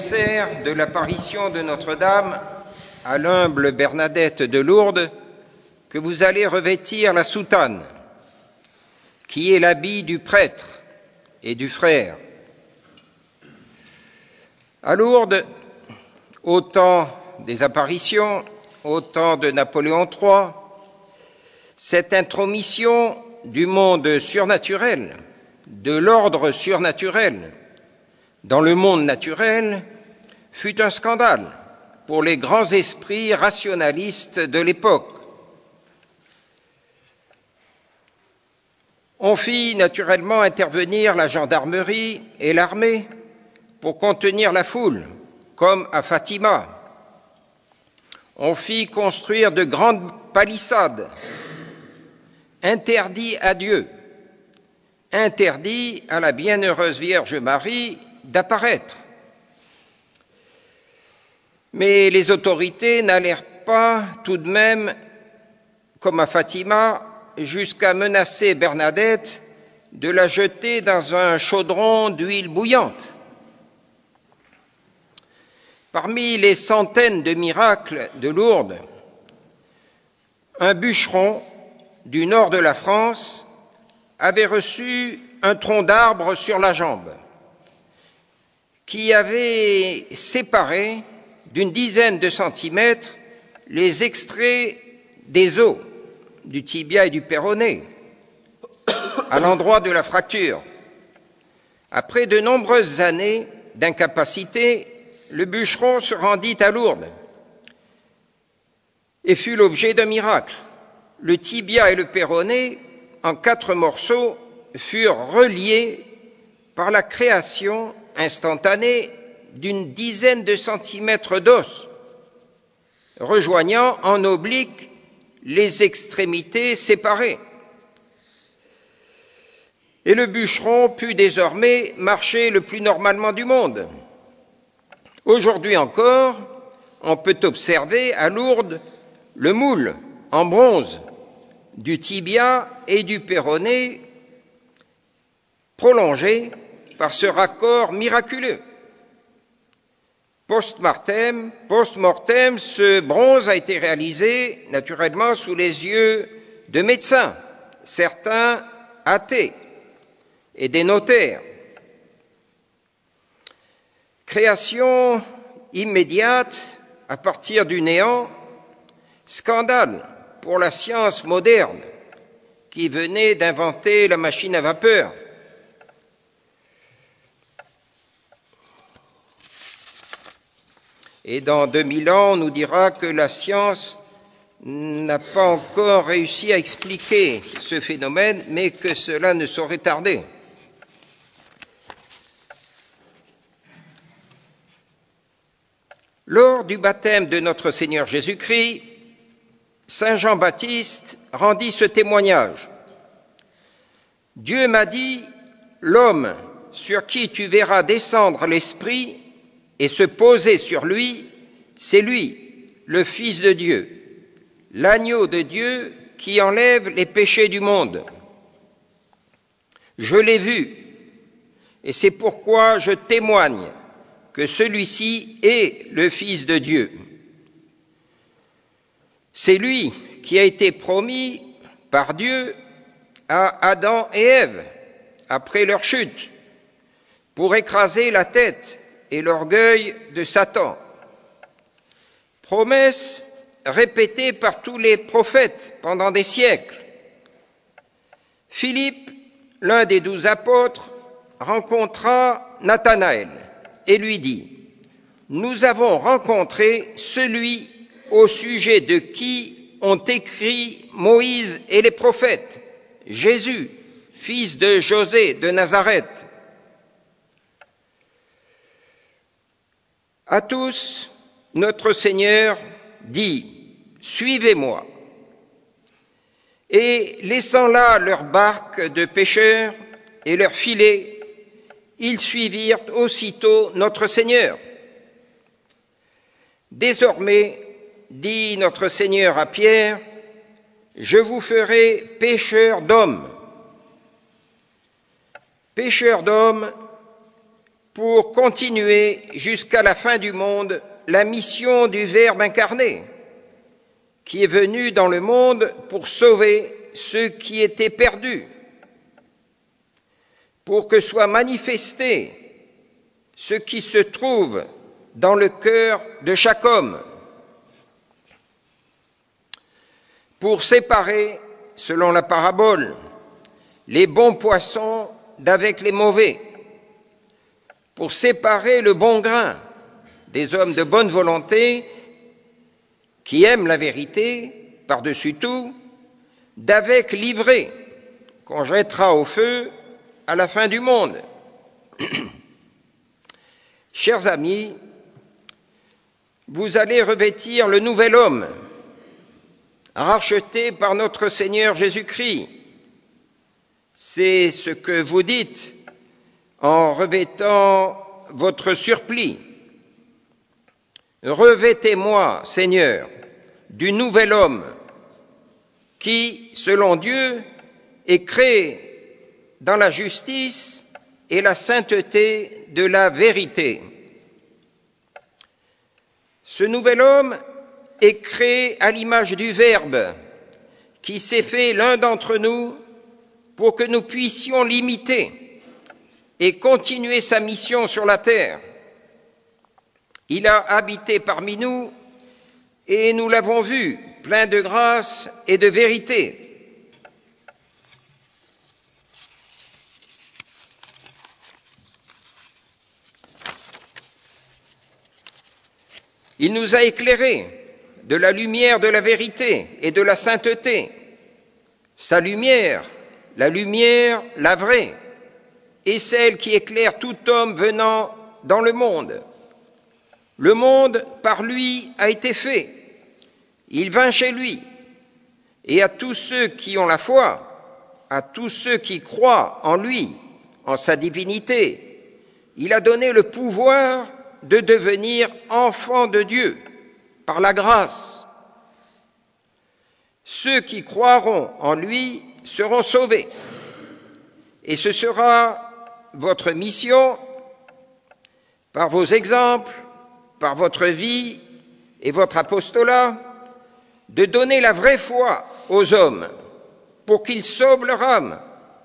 anniversaire de l'apparition de Notre-Dame à l'humble Bernadette de Lourdes que vous allez revêtir la soutane, qui est l'habit du prêtre et du frère. À Lourdes, au temps des apparitions, au temps de Napoléon III, cette intromission du monde surnaturel, de l'ordre surnaturel, dans le monde naturel, fut un scandale pour les grands esprits rationalistes de l'époque. On fit naturellement intervenir la gendarmerie et l'armée pour contenir la foule, comme à Fatima. On fit construire de grandes palissades, interdit à Dieu, interdit à la bienheureuse Vierge Marie d'apparaître. Mais les autorités n'allèrent pas tout de même, comme à Fatima, jusqu'à menacer Bernadette de la jeter dans un chaudron d'huile bouillante. Parmi les centaines de miracles de Lourdes, un bûcheron du nord de la France avait reçu un tronc d'arbre sur la jambe qui avait séparé d'une dizaine de centimètres les extraits des os du tibia et du péroné à l'endroit de la fracture. Après de nombreuses années d'incapacité, le bûcheron se rendit à Lourdes et fut l'objet d'un miracle. Le tibia et le péroné, en 4 morceaux, furent reliés par la création instantanée d'une dizaine de centimètres d'os, rejoignant en oblique les extrémités séparées. Et le bûcheron put désormais marcher le plus normalement du monde. Aujourd'hui encore, on peut observer à Lourdes le moule en bronze du tibia et du péroné prolongé par ce raccord miraculeux. Post-mortem, ce bronze a été réalisé naturellement sous les yeux de médecins, certains athées, et des notaires. Création immédiate à partir du néant, scandale pour la science moderne qui venait d'inventer la machine à vapeur. Et dans 2000 ans, on nous dira que la science n'a pas encore réussi à expliquer ce phénomène, mais que cela ne saurait tarder. Lors du baptême de notre Seigneur Jésus-Christ, Saint Jean-Baptiste rendit ce témoignage. « Dieu m'a dit, l'homme sur qui tu verras descendre l'Esprit et se poser sur lui, c'est lui, le Fils de Dieu, l'agneau de Dieu qui enlève les péchés du monde. Je l'ai vu, et c'est pourquoi je témoigne que celui-ci est le Fils de Dieu. C'est lui qui a été promis par Dieu à Adam et Ève après leur chute, pour écraser la tête et l'orgueil de Satan. Promesse répétée par tous les prophètes pendant des siècles. Philippe, l'un des 12 apôtres, rencontra Nathanaël et lui dit « Nous avons rencontré celui au sujet de qui ont écrit Moïse et les prophètes, Jésus, fils de José de Nazareth. » À tous, notre Seigneur dit « Suivez-moi » et laissant là leur barque de pêcheurs et leurs filets, ils suivirent aussitôt notre Seigneur. Désormais, dit notre Seigneur à Pierre, je vous ferai pêcheurs d'hommes. Pêcheurs d'hommes, pour continuer jusqu'à la fin du monde la mission du Verbe incarné, qui est venu dans le monde pour sauver ceux qui étaient perdus, pour que soit manifesté ce qui se trouve dans le cœur de chaque homme, pour séparer, selon la parabole, les bons poissons d'avec les mauvais, pour séparer le bon grain des hommes de bonne volonté qui aiment la vérité par-dessus tout, d'avec l'ivraie qu'on jettera au feu à la fin du monde. Chers amis, vous allez revêtir le nouvel homme, racheté par notre Seigneur Jésus-Christ. C'est ce que vous dites en revêtant votre surplis. Revêtez-moi, Seigneur, du nouvel homme qui, selon Dieu, est créé dans la justice et la sainteté de la vérité. Ce nouvel homme est créé à l'image du Verbe qui s'est fait l'un d'entre nous pour que nous puissions l'imiter et continuer sa mission sur la terre. Il a habité parmi nous et nous l'avons vu, plein de grâce et de vérité. Il nous a éclairés de la lumière de la vérité et de la sainteté. Sa lumière, la vraie, est celle qui éclaire tout homme venant dans le monde. Le monde, par lui, a été fait. Il vint chez lui. Et à tous ceux qui ont la foi, à tous ceux qui croient en lui, en sa divinité, il a donné le pouvoir de devenir enfants de Dieu, par la grâce. Ceux qui croiront en lui seront sauvés. Et ce sera votre mission, par vos exemples, par votre vie et votre apostolat, de donner la vraie foi aux hommes pour qu'ils sauvent leur âme.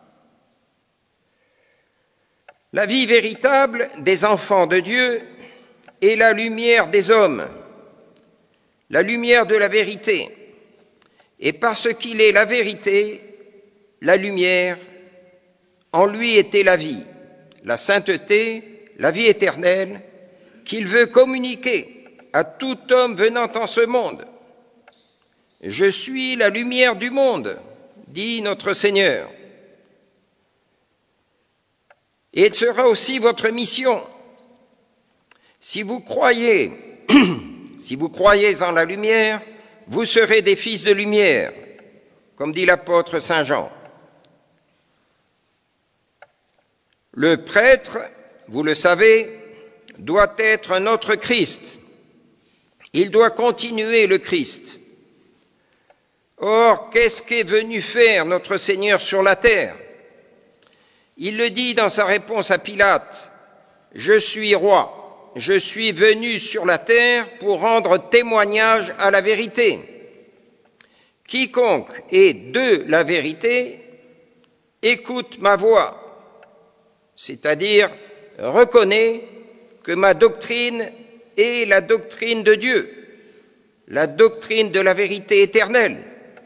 La vie véritable des enfants de Dieu est la lumière des hommes, la lumière de la vérité. Et parce qu'il est la vérité, la lumière, en lui était la vie, la sainteté, la vie éternelle, qu'il veut communiquer à tout homme venant en ce monde. Je suis la lumière du monde, dit notre Seigneur. Et elle sera aussi votre mission. Si vous croyez en la lumière, vous serez des fils de lumière, comme dit l'apôtre Saint Jean. Le prêtre, vous le savez, doit être notre Christ. Il doit continuer le Christ. Or, qu'est-ce qu'est venu faire notre Seigneur sur la terre? Il le dit dans sa réponse à Pilate, « Je suis roi, je suis venu sur la terre pour rendre témoignage à la vérité. Quiconque est de la vérité, écoute ma voix, c'est-à-dire reconnaît que ma doctrine est la doctrine de Dieu, la doctrine de la vérité éternelle. »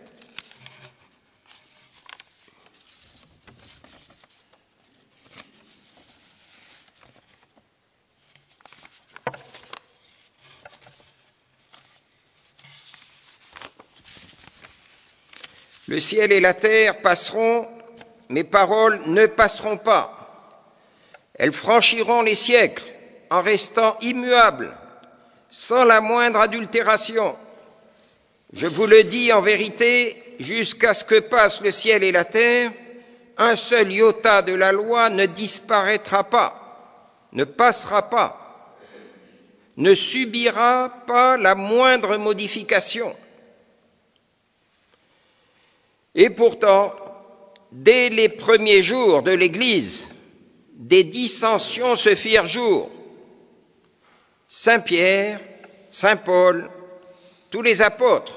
Le ciel et la terre passeront, mes paroles ne passeront pas. Elles franchiront les siècles en restant immuables, sans la moindre adultération. Je vous le dis en vérité, jusqu'à ce que passent le ciel et la terre, un seul iota de la loi ne disparaîtra pas, ne passera pas, ne subira pas la moindre modification. Et pourtant, dès les premiers jours de l'Église, des dissensions se firent jour. Saint Pierre, Saint Paul, tous les apôtres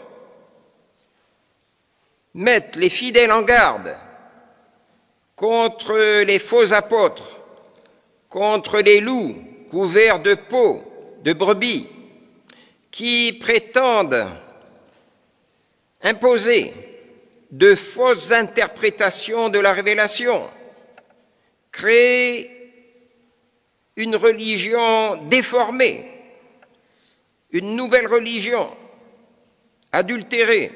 mettent les fidèles en garde contre les faux apôtres, contre les loups couverts de peau de brebis qui prétendent imposer de fausses interprétations de la révélation, créer une religion déformée, une nouvelle religion adultérée,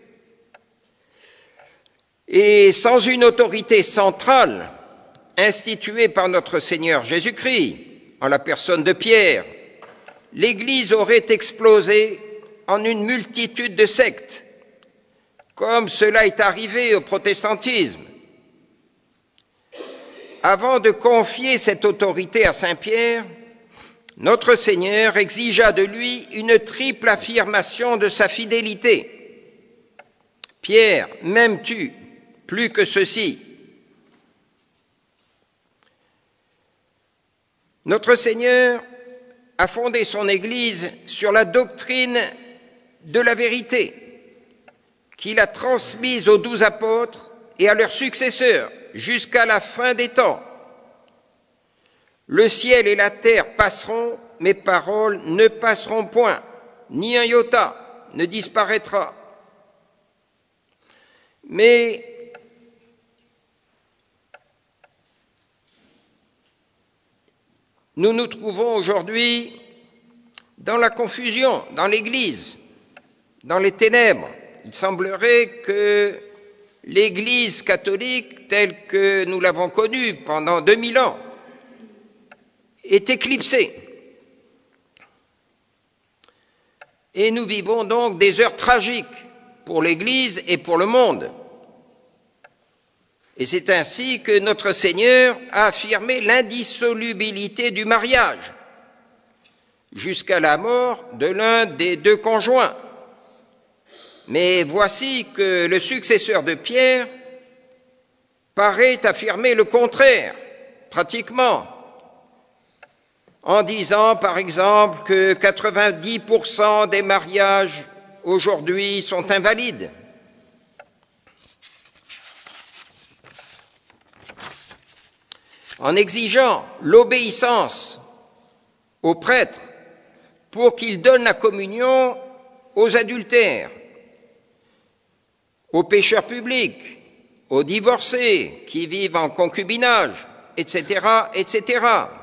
et sans une autorité centrale instituée par notre Seigneur Jésus-Christ, en la personne de Pierre, l'Église aurait explosé en une multitude de sectes, comme cela est arrivé au protestantisme. Avant de confier cette autorité à Saint Pierre, notre Seigneur exigea de lui une triple affirmation de sa fidélité. « Pierre, m'aimes-tu plus que ceci ?» Notre Seigneur a fondé son Église sur la doctrine de la vérité, qu'il a transmise aux 12 apôtres et à leurs successeurs jusqu'à la fin des temps. Le ciel et la terre passeront, mes paroles ne passeront point, ni un iota ne disparaîtra. Mais nous nous trouvons aujourd'hui dans la confusion, dans l'Église, dans les ténèbres. Il semblerait que l'Église catholique, telle que nous l'avons connue pendant 2000 ans, est éclipsée. Et nous vivons donc des heures tragiques pour l'Église et pour le monde. Et c'est ainsi que notre Seigneur a affirmé l'indissolubilité du mariage jusqu'à la mort de l'un des deux conjoints. Mais voici que le successeur de Pierre paraît affirmer le contraire, pratiquement, en disant par exemple que 90% des mariages aujourd'hui sont invalides. En exigeant l'obéissance aux prêtres pour qu'ils donnent la communion aux adultères, aux pécheurs publics, aux divorcés qui vivent en concubinage, etc., etc.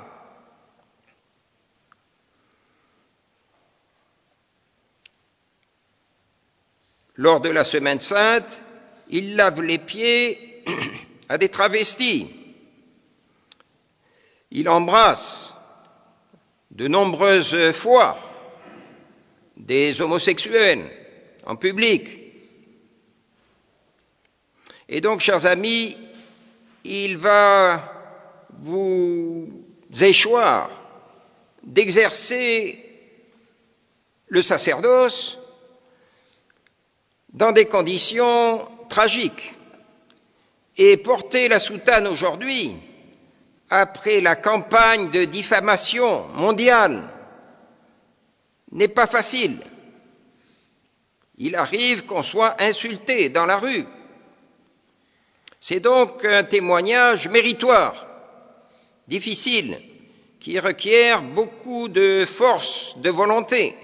Lors de la Semaine Sainte, il lave les pieds à des travestis. Il embrasse de nombreuses fois des homosexuels en public. Et donc, chers amis, il va vous échoir d'exercer le sacerdoce dans des conditions tragiques. Et porter la soutane aujourd'hui, après la campagne de diffamation mondiale, n'est pas facile. Il arrive qu'on soit insulté dans la rue. C'est donc un témoignage méritoire, difficile, qui requiert beaucoup de force, de volonté.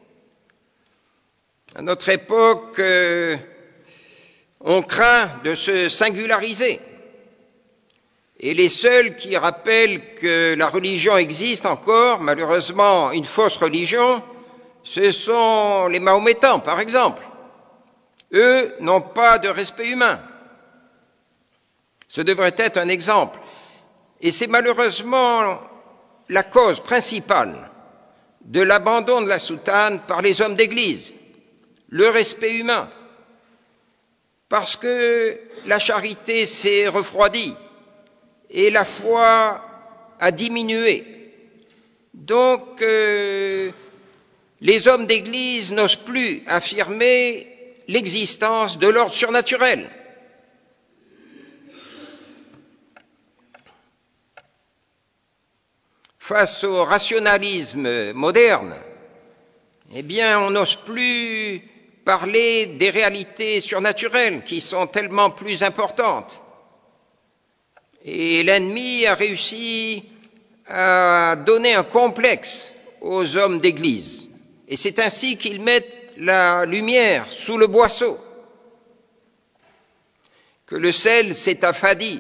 À notre époque, on craint de se singulariser. Et les seuls qui rappellent que la religion existe encore, malheureusement une fausse religion, ce sont les Mahométans, par exemple. Eux n'ont pas de respect humain. Ce devrait être un exemple. Et c'est malheureusement la cause principale de l'abandon de la soutane par les hommes d'Église, le respect humain, parce que la charité s'est refroidie et la foi a diminué. Donc, les hommes d'Église n'osent plus affirmer l'existence de l'ordre surnaturel. face au rationalisme moderne, eh bien, on n'ose plus parler des réalités surnaturelles qui sont tellement plus importantes. Et l'ennemi a réussi à donner un complexe aux hommes d'Église. Et c'est ainsi qu'ils mettent la lumière sous le boisseau, que le sel s'est affadi.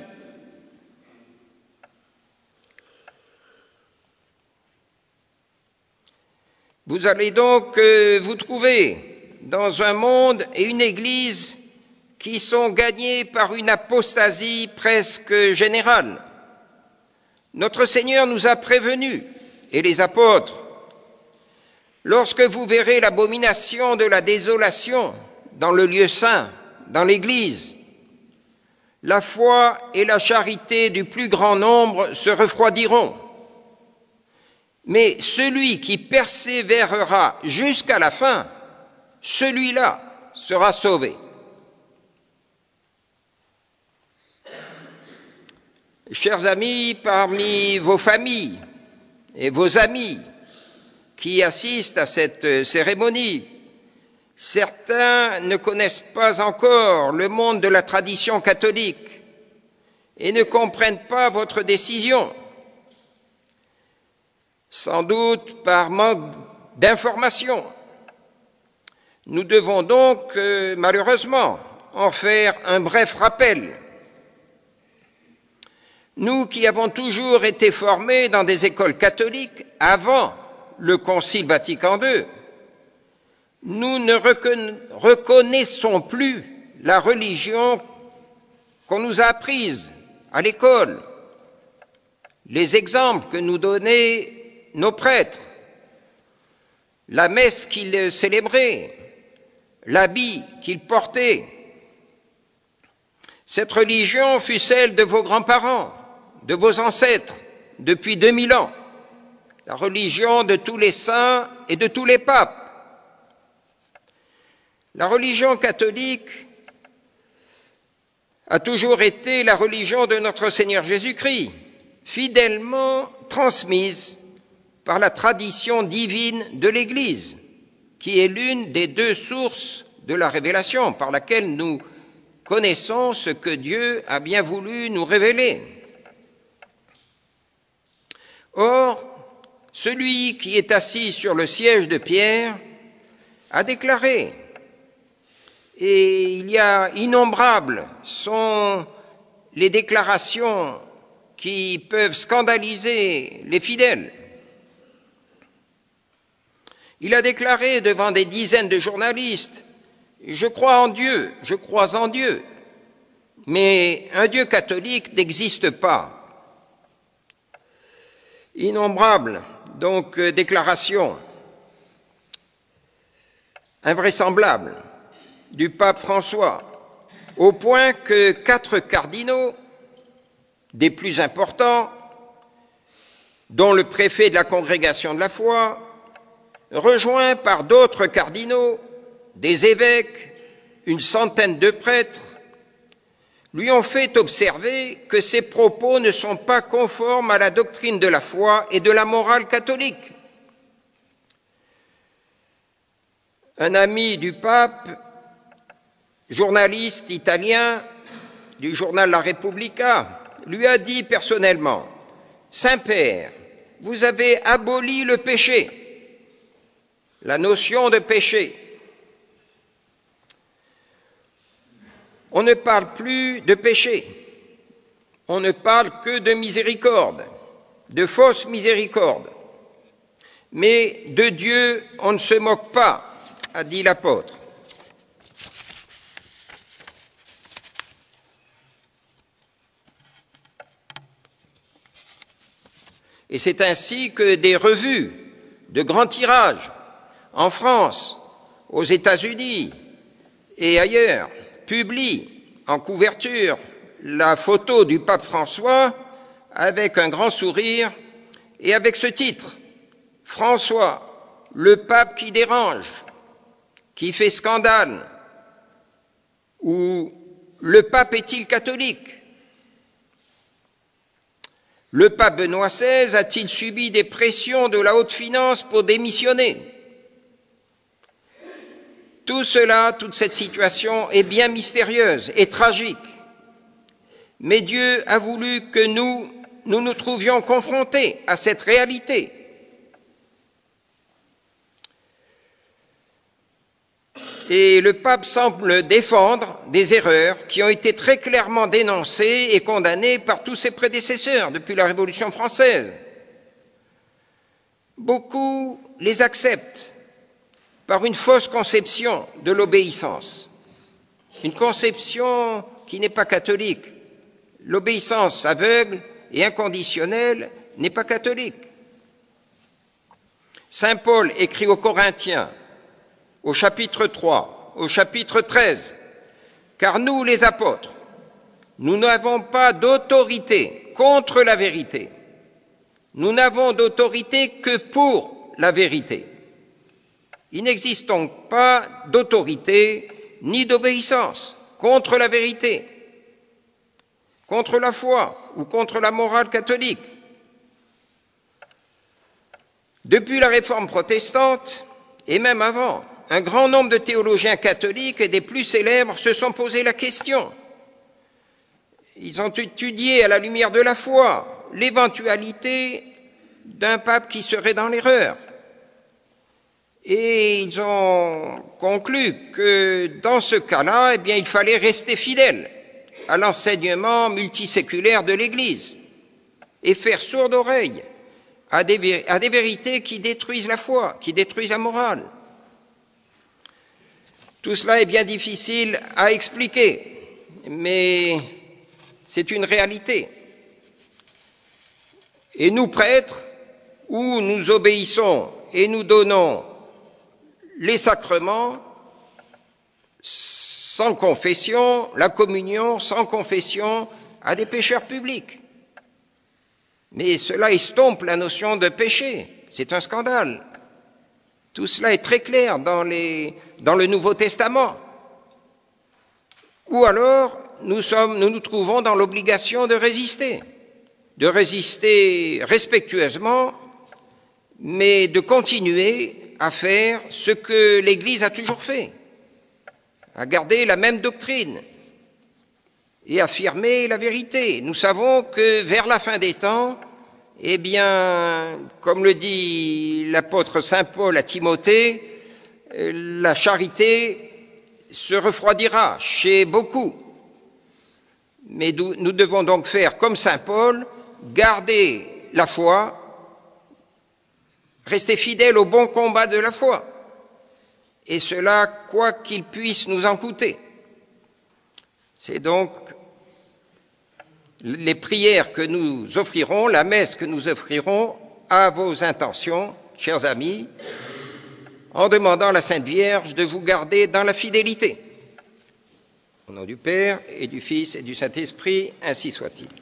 Vous allez donc vous trouver dans un monde et une Église qui sont gagnés par une apostasie presque générale. Notre Seigneur nous a prévenus, et les apôtres, lorsque vous verrez l'abomination de la désolation dans le lieu saint, dans l'Église, la foi et la charité du plus grand nombre se refroidiront. Mais celui qui persévérera jusqu'à la fin, celui-là sera sauvé. Chers amis, parmi vos familles et vos amis qui assistent à cette cérémonie, certains ne connaissent pas encore le monde de la tradition catholique et ne comprennent pas votre décision, sans doute par manque d'information. Nous devons donc, malheureusement, en faire un bref rappel. Nous qui avons toujours été formés dans des écoles catholiques avant le Concile Vatican II, nous ne reconnaissons plus la religion qu'on nous a apprise à l'école, les exemples que nous donnaient nos prêtres, la messe qu'ils célébraient, l'habit qu'ils portaient. Cette religion fut celle de vos grands-parents, de vos ancêtres, depuis 2000 ans, la religion de tous les saints et de tous les papes. La religion catholique a toujours été la religion de notre Seigneur Jésus-Christ, fidèlement transmise par la tradition divine de l'Église, qui est l'une des deux sources de la révélation par laquelle nous connaissons ce que Dieu a bien voulu nous révéler. Or, celui qui est assis sur le siège de Pierre a déclaré, et il y a innombrables sont les déclarations qui peuvent scandaliser les fidèles. Il a déclaré devant des dizaines de journalistes, « Je crois en Dieu, je crois en Dieu, mais un Dieu catholique n'existe pas. » Innombrables, donc, déclarations invraisemblables du pape François, au point que 4 cardinaux, des plus importants, dont le préfet de la Congrégation de la foi, rejoints par d'autres cardinaux, des évêques, une centaine de prêtres, lui ont fait observer que ses propos ne sont pas conformes à la doctrine de la foi et de la morale catholique. Un ami du pape, journaliste italien du journal La Repubblica, lui a dit personnellement, « Saint-Père, vous avez aboli le péché, la notion de péché. On ne parle plus de péché, on ne parle que de miséricorde, de fausse miséricorde. Mais de Dieu, on ne se moque pas, a dit l'apôtre. » Et c'est ainsi que des revues de grand tirage, en France, aux États-Unis et ailleurs, publie en couverture la photo du pape François avec un grand sourire et avec ce titre, « François, le pape qui dérange, qui fait scandale » ou « Le pape est-il catholique ?» Le pape Benoît XVI a-t-il subi des pressions de la haute finance pour démissionner? Tout cela, toute cette situation est bien mystérieuse et tragique. Mais Dieu a voulu que nous trouvions confrontés à cette réalité. Et le pape semble défendre des erreurs qui ont été très clairement dénoncées et condamnées par tous ses prédécesseurs depuis la Révolution française. Beaucoup les acceptent par une fausse conception de l'obéissance, une conception qui n'est pas catholique. L'obéissance aveugle et inconditionnelle n'est pas catholique. Saint Paul écrit aux Corinthiens, au chapitre 3, au chapitre 13, « Car nous, les apôtres, nous n'avons pas d'autorité contre la vérité. Nous n'avons d'autorité que pour la vérité. Il n'existe donc pas d'autorité ni d'obéissance contre la vérité, contre la foi ou contre la morale catholique. » Depuis la Réforme protestante, et même avant, un grand nombre de théologiens catholiques et des plus célèbres se sont posé la question. Ils ont étudié à la lumière de la foi l'éventualité d'un pape qui serait dans l'erreur. Et ils ont conclu que dans ce cas-là, il fallait rester fidèle à l'enseignement multiséculaire de l'Église et faire sourde oreille à des vérités qui détruisent la foi, qui détruisent la morale. Tout cela est bien difficile à expliquer, mais c'est une réalité. Et nous, prêtres, où nous obéissons et nous donnons les sacrements sans confession, la communion sans confession à des pécheurs publics. Mais cela estompe la notion de péché. C'est un scandale. Tout cela est très clair dans le Nouveau Testament. Ou alors, nous nous trouvons dans l'obligation de résister respectueusement, mais de continuer à faire ce que l'Église a toujours fait, à garder la même doctrine et affirmer la vérité. Nous savons que vers la fin des temps, comme le dit l'apôtre Saint Paul à Timothée, la charité se refroidira chez beaucoup. Mais nous devons donc faire comme Saint Paul, garder la foi, rester fidèles au bon combat de la foi, et cela quoi qu'il puisse nous en coûter. C'est donc les prières que nous offrirons, la messe que nous offrirons à vos intentions, chers amis, en demandant à la Sainte Vierge de vous garder dans la fidélité. Au nom du Père et du Fils et du Saint-Esprit, ainsi soit-il.